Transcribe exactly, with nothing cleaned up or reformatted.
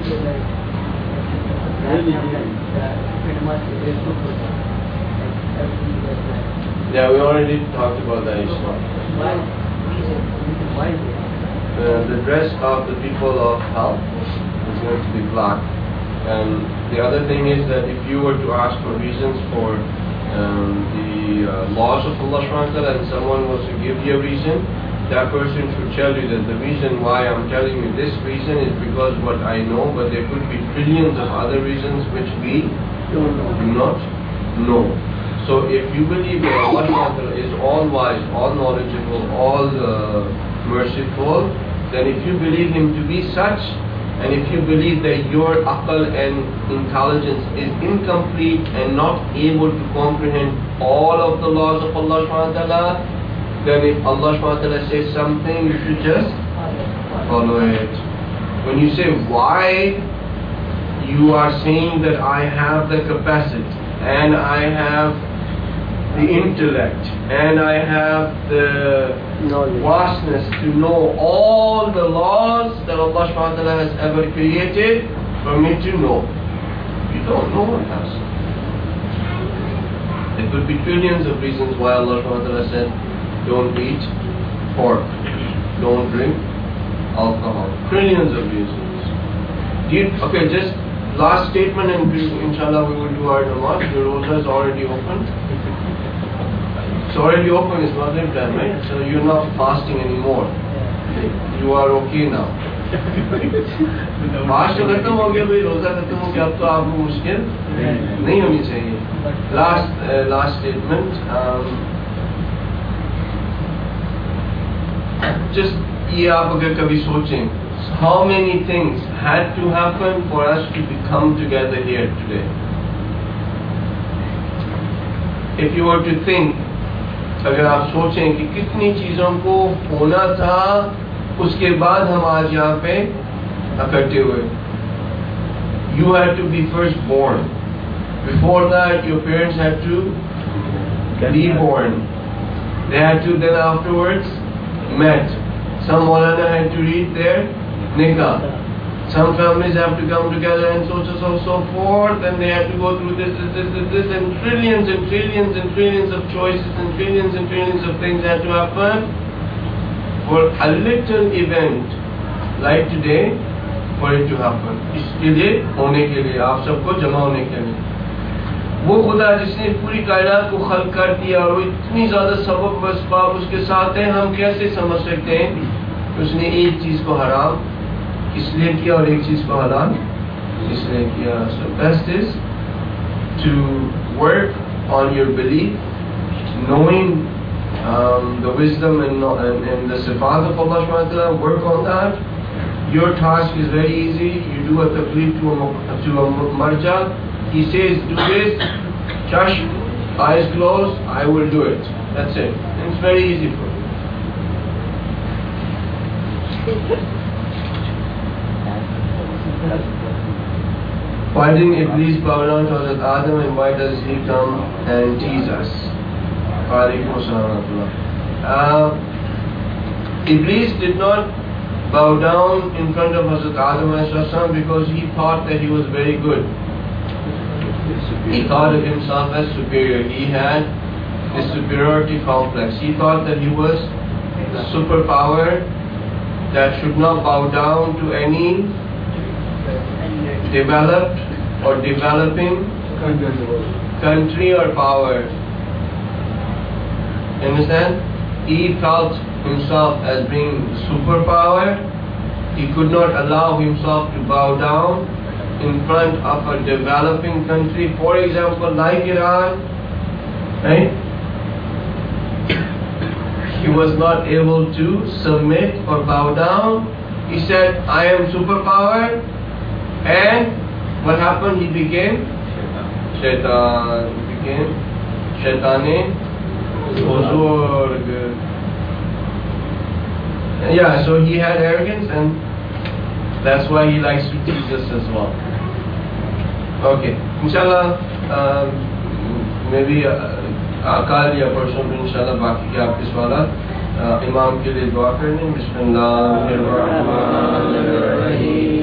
Yeah, we already talked about that issue. Uh, the dress of the people of hell is going to be black. And the other thing is that if you were to ask for reasons for um, the uh, laws of Allah subhanahu wa ta'ala and someone was to give you a reason, that person should tell you that the reason why I'm telling you this reason is because what I know, but there could be trillions of other reasons which we do not know. So if you believe that Allah subhanahu wa ta'ala is all wise, all knowledgeable, all uh, merciful, then if you believe Him to be such, and if you believe that your aql and intelligence is incomplete and not able to comprehend all of the laws of Allah subhanahu wa ta'ala, then if Allah subhanahu wa ta'ala says something, you should just follow it. When you say why, you are saying that I have the capacity and I have the intellect and I have the vastness to know all the laws that Allah subhanahu wa ta'ala has ever created for me to know. You don't know what has. There could be trillions of reasons why Allah subhanahu wa ta'ala said don't eat pork, don't drink alcohol. Trillions of reasons. Do you, okay, just last statement and inshallah we will do our namaz. The roza is already open. It's already open, it's Maghrib time, right? So you're not fasting anymore. You are okay now. Fast तो खत्म हो गया भाई, रोजा खत्म हो गया, अब तो आपको मुश्किल नहीं होनी चाहिए. Last uh, last statement. Um, just ये आप अगर कभी सोचें, how many things had to happen for us to come together here today? If you were to think, अगर आप सोचें कि कितनी चीज़ों को होना था उसके बाद हम आज यहाँ पे इकट्ठे हुए. You had to be first born. Before that, your parents had to be born. They had to then afterwards met. Some Maulana had to read their nikah. Some families have to come together and so on and so forth, and they have to go through this, this, this, this, this, and trillions and trillions and trillions of choices and trillions and trillions of things have to happen for a little event like today for it to happen. इसके लिए होने के लिए आप सबको जमा होने के लिए वो खुदा जिसने पूरी कायनात को खल्क कर दिया और वो इतनी ज़्यादा सबब व असबाब उसके साथ हैं, हम कैसे समझ सकते हैं कि उसने एक चीज़ को हराम इसलिए किया और एक चीज़ को हलाल इसलिए किया. So best is to work on your belief, knowing um, the wisdom and, and, and the sifat of Allah subhanahu wa ta'ala, work on that. Your task is very easy. You do a taqleed to a, to a marja. He says do this, shush, eyes closed, I will do it. That's it. And it's very easy for you. Why didn't Iblis bow down to Hazrat Adam and why does he come and tease us? Uh, Iblis did not bow down in front of Hazrat Adam because he thought that he was very good. He thought of himself as superior. He had this superiority complex. He thought that he was the superpower that should not bow down to any developed or developing country or power. Understand? He felt himself as being the superpower. He could not allow himself to bow down in front of a developing country, for example, like Iran, right? He was not able to submit or bow down. He said, I am superpower. And what happened? He became Shaitan. He became Shaitane Buzurg. Yeah, so he had arrogance and that's why he likes to teach us as well. Okay, inshallah, um, maybe Akal ya person inshallah baki ke aapke swalat Imam ke liye dua karne. Bismillahirrahmanirrahim.